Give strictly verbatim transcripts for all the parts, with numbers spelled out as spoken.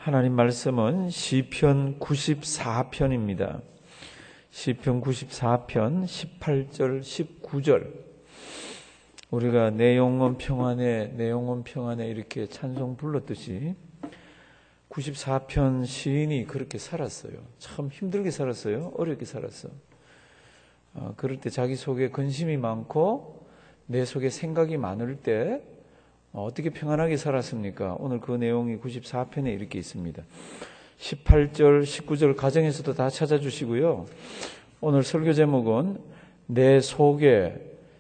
하나님 말씀은 시편 구십사 편입니다. 시편 구십사 편 십팔 절 십구 절. 우리가 내 영혼 평안에 내 영혼 평안에 이렇게 찬송 불렀듯이 구십사 편 시인이 그렇게 살았어요. 참 힘들게 살았어요. 어렵게 살았어. 어, 그럴 때 자기 속에 근심이 많고 내 속에 생각이 많을 때 어떻게 평안하게 살았습니까? 오늘 그 내용이 구십사 편에 이렇게 있습니다. 십팔 절, 십구 절 가정에서도 다 찾아주시고요. 오늘 설교 제목은 내 속에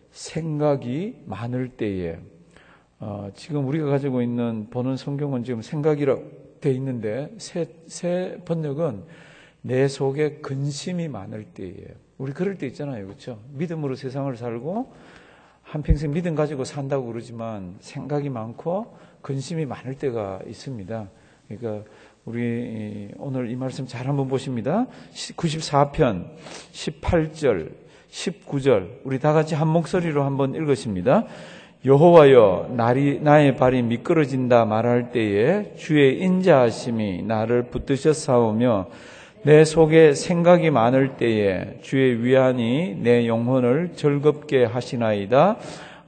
생각이 많을 때에, 어, 지금 우리가 가지고 있는 보는 성경은 지금 생각이라고 돼 있는데 새, 새 번역은 내 속에 근심이 많을 때에. 우리 그럴 때 있잖아요. 그렇죠? 믿음으로 세상을 살고 한평생 믿음 가지고 산다고 그러지만 생각이 많고 근심이 많을 때가 있습니다. 그러니까 우리 오늘 이 말씀 잘 한번 보십니다. 구십사 편 십팔 절 십구 절 우리 다 같이 한 목소리로 한번 읽으십니다. 여호와여, 나리, 나의 발이 미끄러진다 말할 때에 주의 인자하심이 나를 붙드셨사오며 내 속에 생각이 많을 때에 주의 위안이 내 영혼을 즐겁게 하시나이다.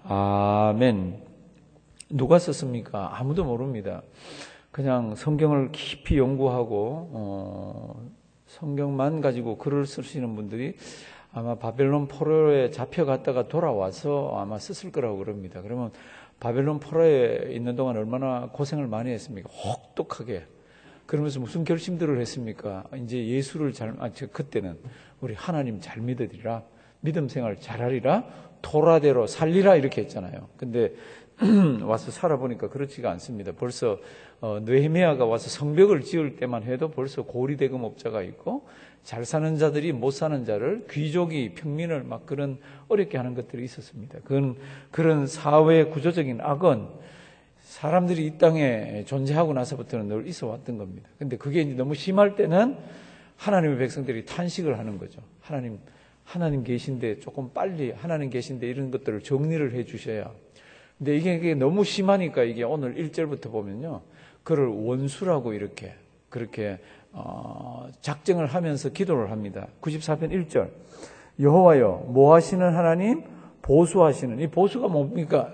아멘. 누가 썼습니까? 아무도 모릅니다. 그냥 성경을 깊이 연구하고 어, 성경만 가지고 글을 쓰시는 분들이 아마 바벨론 포로에 잡혀갔다가 돌아와서 아마 썼을 거라고 그럽니다. 그러면 바벨론 포로에 있는 동안 얼마나 고생을 많이 했습니까? 혹독하게. 그러면서 무슨 결심들을 했습니까? 이제 예수를 잘, 아, 저, 그때는 우리 하나님 잘 믿으리라, 믿음 생활 잘하리라, 토라대로 살리라 이렇게 했잖아요. 근데 와서 살아보니까 그렇지가 않습니다. 벌써 어, 느헤미야가 와서 성벽을 지을 때만 해도 벌써 고리대금업자가 있고 잘 사는 자들이 못 사는 자를, 귀족이 평민을 막 그런 어렵게 하는 것들이 있었습니다. 그건 그런 사회 구조적인 악은 사람들이 이 땅에 존재하고 나서부터는 늘 있어 왔던 겁니다. 근데 그게 이제 너무 심할 때는 하나님의 백성들이 탄식을 하는 거죠. 하나님, 하나님 계신데 조금 빨리 하나님 계신데 이런 것들을 정리를 해 주셔야. 근데 이게, 이게 너무 심하니까 이게 오늘 일 절부터 보면요. 그를 원수라고 이렇게, 그렇게, 어, 작정을 하면서 기도를 합니다. 구십사 편 일 절. 여호와여, 뭐 하시는 하나님? 보수하시는. 이 보수가 뭡니까?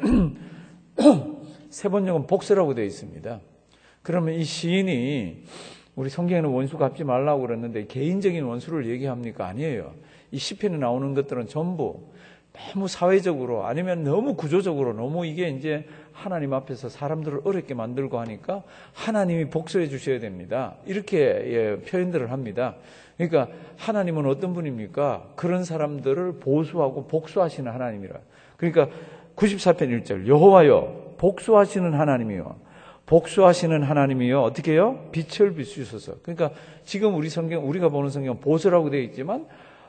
세 번역은 복수라고 되어 있습니다. 그러면 이 시인이 우리 성경에는 원수 갚지 말라고 그랬는데 개인적인 원수를 얘기합니까? 아니에요. 이 시편에 나오는 것들은 전부 너무 사회적으로 아니면 너무 구조적으로 너무 이게 이제 하나님 앞에서 사람들을 어렵게 만들고 하니까 하나님이 복수해 주셔야 됩니다. 이렇게 예, 표현들을 합니다. 그러니까 하나님은 어떤 분입니까? 그런 사람들을 보수하고 복수하시는 하나님이라. 그러니까 구십사 편 일 절 여호와여, 복수하시는 하나님이요. 복수하시는 하나님이요. 어떻게 해요? 빛을 비추셔서. 그러니까 지금 우리 성경, 우리가 보는 성경은 보수라고 되어 있지만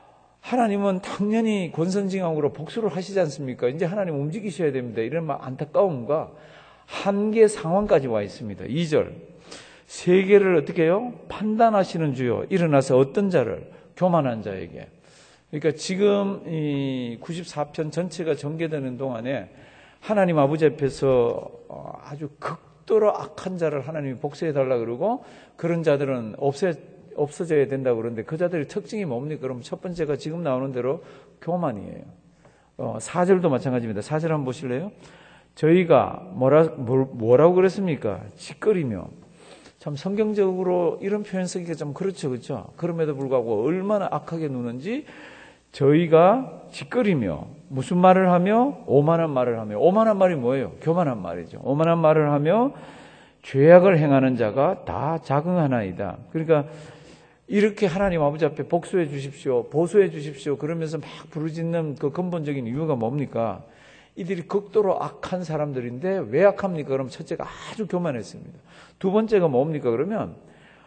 하나님은 당연히 권선징악으로 복수를 하시지 않습니까? 이제 하나님 움직이셔야 됩니다. 이런 막 안타까움과 한계 상황까지 와 있습니다. 이 절. 세계를 어떻게 해요? 판단하시는 주요. 일어나서 어떤 자를? 교만한 자에게. 그러니까 지금 이 구십사 편 전체가 전개되는 동안에 하나님 아버지 앞에서 아주 극도로 악한 자를 하나님이 복수해달라 그러고 그런 자들은 없애, 없어져야 된다고 그러는데 그 자들의 특징이 뭡니까? 그럼 첫 번째가 지금 나오는 대로 교만이에요. 어, 사 절도 마찬가지입니다. 사 절 한번 보실래요? 저희가 뭐라, 뭐라고 그랬습니까? 짓거리며. 참 성경적으로 이런 표현 쓰기가 좀 그렇죠. 그렇죠? 그럼에도 불구하고 얼마나 악하게 누는지 저희가 짓거리며 무슨 말을 하며? 오만한 말을 하며. 오만한 말이 뭐예요? 교만한 말이죠. 오만한 말을 하며 죄악을 행하는 자가 다 자긍하나이다. 그러니까 이렇게 하나님 아버지 앞에 복수해 주십시오, 보수해 주십시오 그러면서 막 부르짖는 그 근본적인 이유가 뭡니까? 이들이 극도로 악한 사람들인데 왜 악합니까? 그럼 첫째가 아주 교만했습니다. 두 번째가 뭡니까? 그러면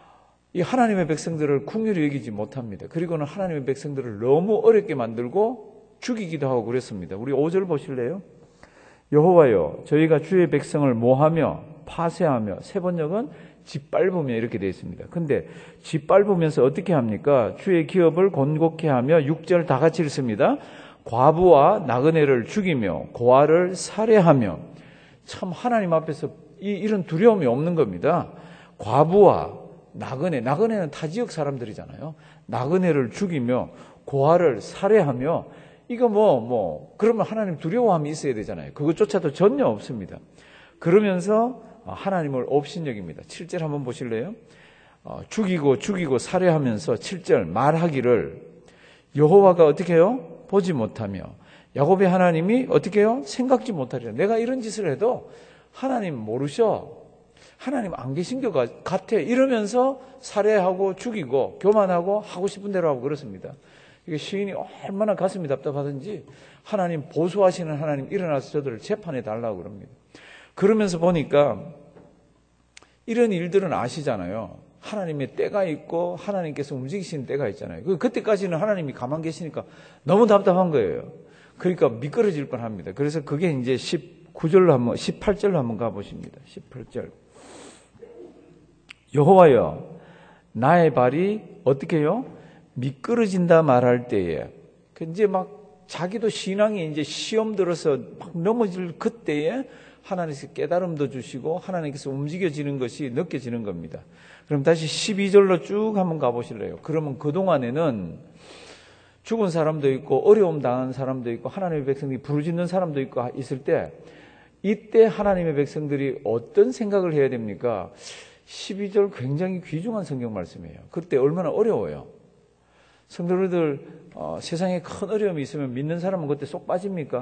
이 하나님의 백성들을 긍휼히 여기지 못합니다. 그리고는 하나님의 백성들을 너무 어렵게 만들고 죽이기도 하고 그랬습니다. 우리 오 절 보실래요? 여호와여, 저희가 주의 백성을 모하며 파쇄하며. 세 번역은 짓밟으며 이렇게 되어 있습니다. 근데 짓밟으면서 어떻게 합니까? 주의 기업을 곤곡케 하며. 육 절 다 같이 읽습니다. 과부와 나그네를 죽이며 고아를 살해하며. 참 하나님 앞에서 이, 이런 두려움이 없는 겁니다. 과부와 나그네, 나그네는 타 지역 사람들이잖아요. 나그네를 죽이며 고아를 살해하며 이거 뭐, 뭐, 그러면 하나님 두려워함이 있어야 되잖아요. 그것조차도 전혀 없습니다. 그러면서 하나님을 업신여깁니다. 칠 절 한번 보실래요? 어, 죽이고 죽이고 살해하면서 칠 절 말하기를 여호와가 어떻게 해요? 보지 못하며 야곱의 하나님이 어떻게 해요? 생각지 못하리라. 내가 이런 짓을 해도 하나님 모르셔. 하나님 안 계신 것 같아. 이러면서 살해하고 죽이고 교만하고 하고 싶은 대로 하고 그렇습니다. 이게 시인이 얼마나 가슴이 답답하든지 하나님 보수하시는 하나님 일어나서 저들을 재판해 달라고 그럽니다. 그러면서 보니까 이런 일들은 아시잖아요. 하나님의 때가 있고 하나님께서 움직이시는 때가 있잖아요. 그때까지는 하나님이 가만 계시니까 너무 답답한 거예요. 그러니까 미끄러질 뻔합니다. 그래서 그게 이제 십구 절로 한번 십팔 절로 한번 가보십니다. 십팔 절. 여호와여 나의 발이 어떻게 해요? 미끄러진다 말할 때에 이제 막 자기도 신앙이 이제 시험 들어서 막 넘어질 그때에 하나님께서 깨달음도 주시고 하나님께서 움직여지는 것이 느껴지는 겁니다. 그럼 다시 십이 절로 쭉 한번 가보실래요? 그러면 그동안에는 죽은 사람도 있고 어려움 당한 사람도 있고 하나님의 백성들이 부르짖는 사람도 있고 있을 때 이때 하나님의 백성들이 어떤 생각을 해야 됩니까? 십이 절 굉장히 귀중한 성경 말씀이에요. 그때 얼마나 어려워요. 성도들 어, 세상에 큰 어려움이 있으면 믿는 사람은 그때 쏙 빠집니까?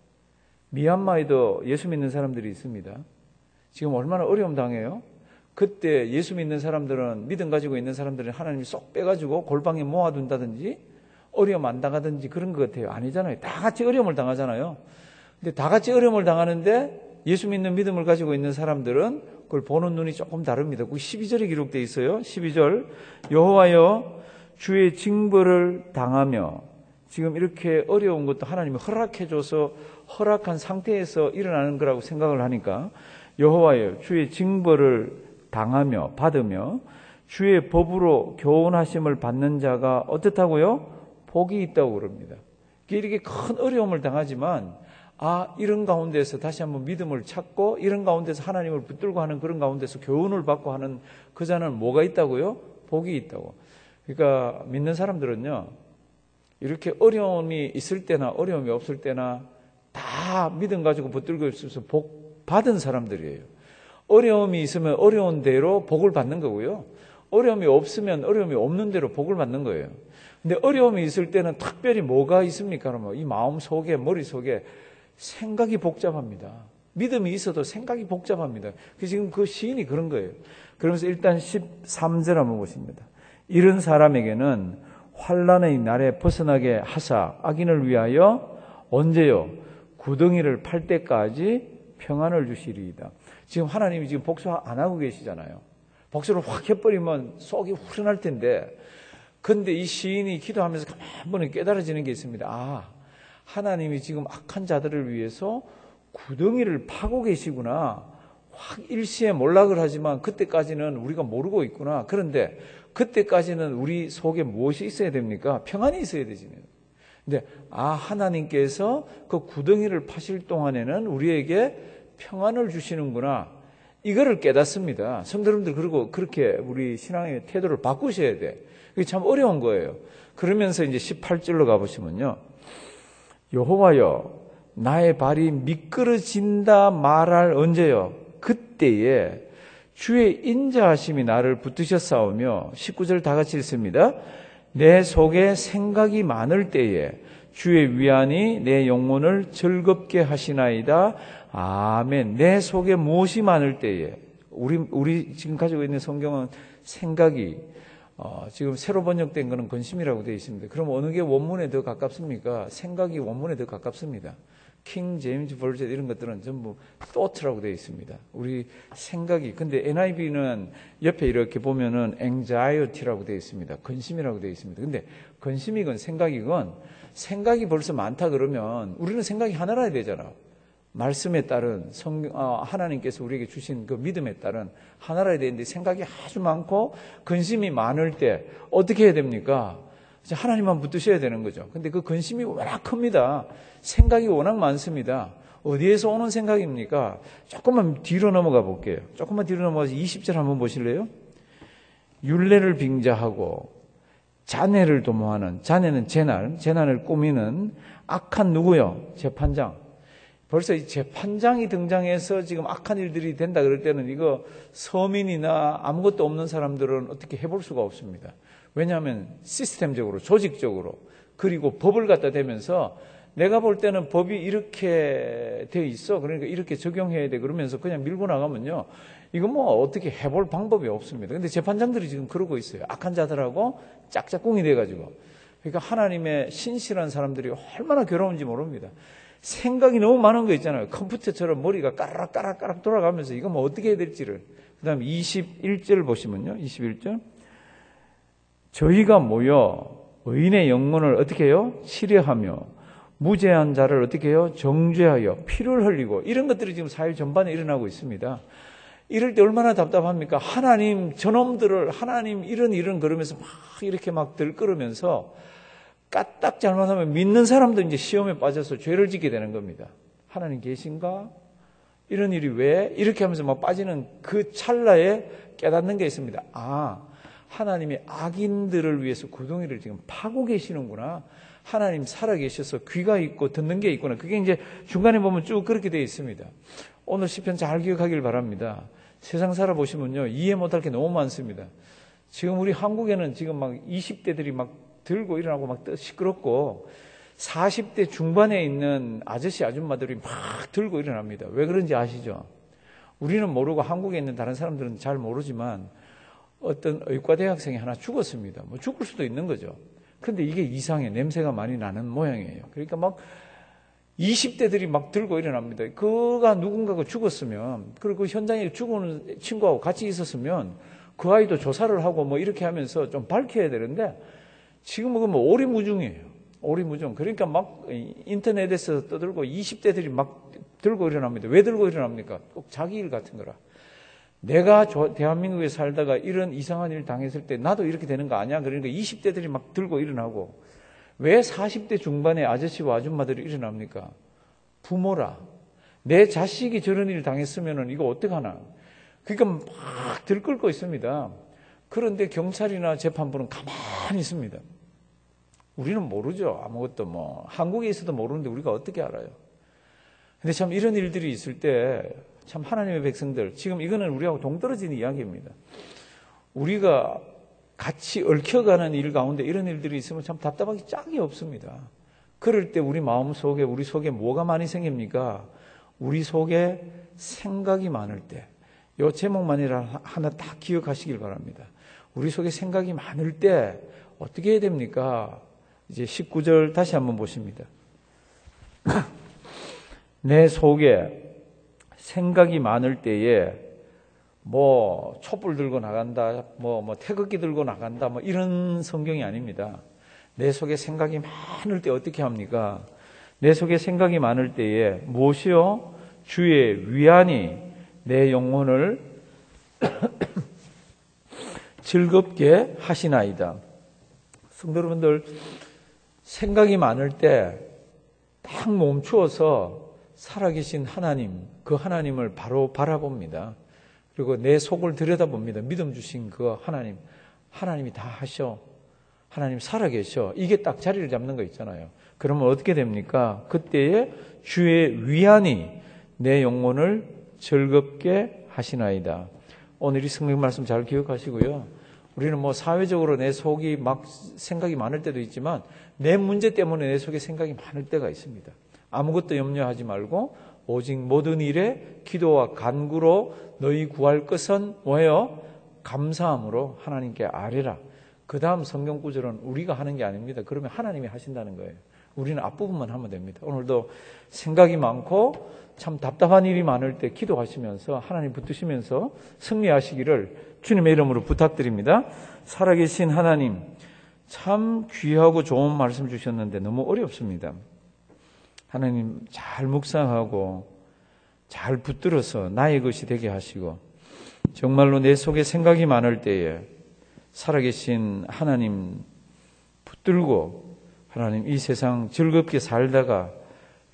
미얀마에도 예수 믿는 사람들이 있습니다. 지금 얼마나 어려움 당해요? 그때 예수 믿는 사람들은 믿음 가지고 있는 사람들은 하나님이 쏙 빼가지고 골방에 모아둔다든지 어려움 안 당하든지 그런 것 같아요. 아니잖아요. 다 같이 어려움을 당하잖아요. 근데 다 같이 어려움을 당하는데 예수 믿는 믿음을 가지고 있는 사람들은 그걸 보는 눈이 조금 다릅니다. 그 십이 절에 기록되어 있어요. 십이 절 여호와여 주의 징벌을 당하며 지금 이렇게 어려운 것도 하나님이 허락해줘서 허락한 상태에서 일어나는 거라고 생각을 하니까 여호와여 주의 징벌을 당하며 받으며 주의 법으로 교훈하심을 받는 자가 어떻다고요? 복이 있다고 그럽니다. 이렇게 큰 어려움을 당하지만 아 이런 가운데서 다시 한번 믿음을 찾고 이런 가운데서 하나님을 붙들고 하는 그런 가운데서 교훈을 받고 하는 그 자는 뭐가 있다고요? 복이 있다고. 그러니까 믿는 사람들은요 이렇게 어려움이 있을 때나 어려움이 없을 때나 다 믿음 가지고 붙들고 있어서 복 받은 사람들이에요. 어려움이 있으면 어려운 대로 복을 받는 거고요. 어려움이 없으면 어려움이 없는 대로 복을 받는 거예요. 근데 어려움이 있을 때는 특별히 뭐가 있습니까? 그러면 이 마음 속에 머리 속에 생각이 복잡합니다. 믿음이 있어도 생각이 복잡합니다. 지금 그 시인이 그런 거예요. 그러면서 일단 십삼 절 한번 보십니다. 이런 사람에게는 환난의 날에 벗어나게 하사 악인을 위하여 언제요? 구덩이를 팔 때까지 평안을 주시리이다. 지금 하나님이 지금 복수 안 하고 계시잖아요. 복수를 확 해버리면 속이 후련할 텐데 근데 이 시인이 기도하면서 가만히 깨달아지는 게 있습니다. 아, 하나님이 지금 악한 자들을 위해서 구덩이를 파고 계시구나. 확 일시에 몰락을 하지만 그때까지는 우리가 모르고 있구나. 그런데 그때까지는 우리 속에 무엇이 있어야 됩니까? 평안이 있어야 되지. 근데 아, 하나님께서 그 구덩이를 파실 동안에는 우리에게 평안을 주시는구나. 이거를 깨닫습니다. 성도님들 그리고 그렇게 우리 신앙의 태도를 바꾸셔야 돼. 이게 참 어려운 거예요. 그러면서 이제 십팔 절로 가보시면요. 여호와여 나의 발이 미끄러진다 말할 언제요? 그때에 주의 인자하심이 나를 붙드셨사오며 십구 절 다 같이 읽습니다. 내 속에 생각이 많을 때에 주의 위안이 내 영혼을 즐겁게 하시나이다. 아멘. 내 속에 무엇이 많을 때에 우리 우리 지금 가지고 있는 성경은 생각이 어, 지금 새로 번역된 거는 근심이라고 되어 있습니다. 그럼 어느 게 원문에 더 가깝습니까? 생각이 원문에 더 가깝습니다. 킹 제임스 버전 이런 것들은 전부 thought라고 되어 있습니다. 우리 생각이. 근데 엔아이브이는 옆에 이렇게 보면은 anxiety라고 되어 있습니다. 근심이라고 되어 있습니다. 근데 근심이건 생각이건 생각이 벌써 많다 그러면 우리는 생각이 하나라야 되잖아. 말씀에 따른 성, 어, 하나님께서 우리에게 주신 그 믿음에 따른 하나라야 되는데 생각이 아주 많고 근심이 많을 때 어떻게 해야 됩니까? 하나님만 붙드셔야 되는 거죠. 근데 그 근심이 워낙 큽니다. 생각이 워낙 많습니다. 어디에서 오는 생각입니까? 조금만 뒤로 넘어가 볼게요. 조금만 뒤로 넘어가서 이십 절 한번 보실래요? 율례를 빙자하고 잔해를 도모하는, 잔해는 재난, 재난을 꾸미는 악한 누구요? 재판장. 벌써 이 재판장이 등장해서 지금 악한 일들이 된다 그럴 때는 이거 서민이나 아무것도 없는 사람들은 어떻게 해볼 수가 없습니다. 왜냐하면 시스템적으로, 조직적으로, 그리고 법을 갖다 대면서 내가 볼 때는 법이 이렇게 돼 있어. 그러니까 이렇게 적용해야 돼. 그러면서 그냥 밀고 나가면요. 이거 뭐 어떻게 해볼 방법이 없습니다. 근데 재판장들이 지금 그러고 있어요. 악한 자들하고 짝짝꿍이 돼가지고. 그러니까 하나님의 신실한 사람들이 얼마나 괴로운지 모릅니다. 생각이 너무 많은 거 있잖아요. 컴퓨터처럼 머리가 까락까락까락 돌아가면서 이거 뭐 어떻게 해야 될지를. 그 다음에 이십일 절 보시면요. 이십일 절. 저희가 모여 의인의 영혼을 어떻게 해요? 치료하며 무죄한 자를 어떻게 해요? 정죄하여 피를 흘리고 이런 것들이 지금 사회 전반에 일어나고 있습니다. 이럴 때 얼마나 답답합니까? 하나님 저놈들을 하나님 이런 이런 그러면서 막 이렇게 막 들끓으면서 까딱 잘못하면 믿는 사람도 이제 시험에 빠져서 죄를 짓게 되는 겁니다. 하나님 계신가? 이런 일이 왜? 이렇게 하면서 막 빠지는 그 찰나에 깨닫는 게 있습니다. 아, 하나님이 악인들을 위해서 구덩이를 지금 파고 계시는구나. 하나님 살아계셔서 귀가 있고 듣는 게 있구나. 그게 이제 중간에 보면 쭉 그렇게 되어 있습니다. 오늘 시편 잘 기억하길 바랍니다. 세상 살아보시면요. 이해 못할 게 너무 많습니다. 지금 우리 한국에는 지금 막 이십 대들이 막 들고 일어나고 막 시끄럽고 사십 대 중반에 있는 아저씨 아줌마들이 막 들고 일어납니다. 왜 그런지 아시죠? 우리는 모르고 한국에 있는 다른 사람들은 잘 모르지만 어떤 의과대학생이 하나 죽었습니다. 뭐 죽을 수도 있는 거죠. 근데 이게 이상해. 냄새가 많이 나는 모양이에요. 그러니까 막 이십 대들이 막 들고 일어납니다. 그가 누군가가 죽었으면, 그리고 그 현장에 죽은 친구하고 같이 있었으면 그 아이도 조사를 하고 뭐 이렇게 하면서 좀 밝혀야 되는데 지금은 뭐 오리무중이에요. 오리무중. 그러니까 막 인터넷에서 떠들고 이십 대들이 막 들고 일어납니다. 왜 들고 일어납니까? 꼭 자기 일 같은 거라. 내가 대한민국에 살다가 이런 이상한 일 당했을 때 나도 이렇게 되는 거 아니야? 그러니까 이십 대들이 막 들고 일어나고. 왜 사십 대 중반의 아저씨와 아줌마들이 일어납니까? 부모라. 내 자식이 저런 일 당했으면 이거 어떡하나. 그러니까 막 들끓고 있습니다. 그런데 경찰이나 재판부는 가만히 있습니다. 우리는 모르죠. 아무것도 뭐. 한국에 있어도 모르는데 우리가 어떻게 알아요? 근데 참 이런 일들이 있을 때 참 하나님의 백성들, 지금 이거는 우리하고 동떨어지는 이야기입니다. 우리가 같이 얽혀가는 일 가운데 이런 일들이 있으면 참 답답하기 짝이 없습니다. 그럴 때 우리 마음 속에, 우리 속에 뭐가 많이 생깁니까? 우리 속에 생각이 많을 때, 이 제목만이라 하나 다 기억하시길 바랍니다. 우리 속에 생각이 많을 때 어떻게 해야 됩니까? 이제 십구 절 다시 한번 보십니다. 내 속에 생각이 많을 때에 뭐 촛불 들고 나간다, 뭐, 뭐 태극기 들고 나간다, 뭐 이런 성경이 아닙니다. 내 속에 생각이 많을 때 어떻게 합니까? 내 속에 생각이 많을 때에 무엇이요? 주의 위안이 내 영혼을 즐겁게 하시나이다. 성도 여러분들, 생각이 많을 때 딱 멈추어서 살아계신 하나님, 그 하나님을 바로 바라봅니다. 그리고 내 속을 들여다봅니다. 믿음 주신 그 하나님, 하나님이 다 하셔. 하나님 살아계셔. 이게 딱 자리를 잡는 거 있잖아요. 그러면 어떻게 됩니까? 그때에 주의 위안이 내 영혼을 즐겁게 하시나이다. 오늘 이 성경 말씀 잘 기억하시고요. 우리는 뭐 사회적으로 내 속이 막 생각이 많을 때도 있지만 내 문제 때문에 내 속에 생각이 많을 때가 있습니다. 아무것도 염려하지 말고 오직 모든 일에 기도와 간구로 너희 구할 것은 뭐예요? 감사함으로 하나님께 아뢰라. 그 다음 성경 구절은 우리가 하는 게 아닙니다. 그러면 하나님이 하신다는 거예요. 우리는 앞부분만 하면 됩니다. 오늘도 생각이 많고 참 답답한 일이 많을 때 기도하시면서 하나님 붙드시면서 승리하시기를 주님의 이름으로 부탁드립니다. 살아계신 하나님, 참 귀하고 좋은 말씀 주셨는데 너무 어렵습니다. 하나님 잘 묵상하고 잘 붙들어서 나의 것이 되게 하시고 정말로 내 속에 생각이 많을 때에 살아계신 하나님 붙들고 하나님 이 세상 즐겁게 살다가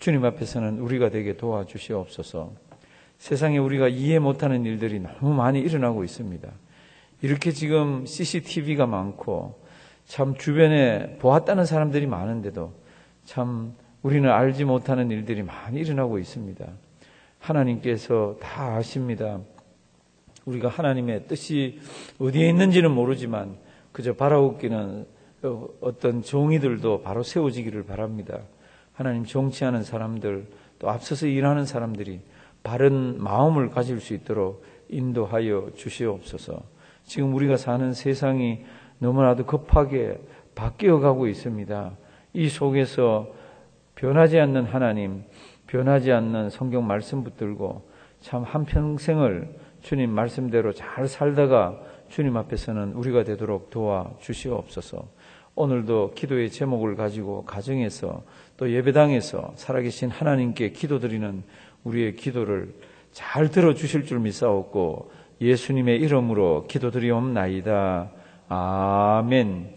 주님 앞에서는 우리가 되게 도와주시옵소서. 세상에 우리가 이해 못하는 일들이 너무 많이 일어나고 있습니다. 이렇게 지금 씨씨티비가 많고 참 주변에 보았다는 사람들이 많은데도 참 우리는 알지 못하는 일들이 많이 일어나고 있습니다. 하나님께서 다 아십니다. 우리가 하나님의 뜻이 어디에 있는지는 모르지만 그저 바라옵기는 어떤 정의들도 바로 세워지기를 바랍니다. 하나님 정치하는 사람들 또 앞서서 일하는 사람들이 바른 마음을 가질 수 있도록 인도하여 주시옵소서. 지금 우리가 사는 세상이 너무나도 급하게 바뀌어가고 있습니다. 이 속에서 변하지 않는 하나님, 변하지 않는 성경 말씀 붙들고 참 한평생을 주님 말씀대로 잘 살다가 주님 앞에서는 우리가 되도록 도와주시옵소서. 오늘도 기도의 제목을 가지고 가정에서 또 예배당에서 살아계신 하나님께 기도드리는 우리의 기도를 잘 들어주실 줄 믿사옵고 예수님의 이름으로 기도드리옵나이다. 아멘.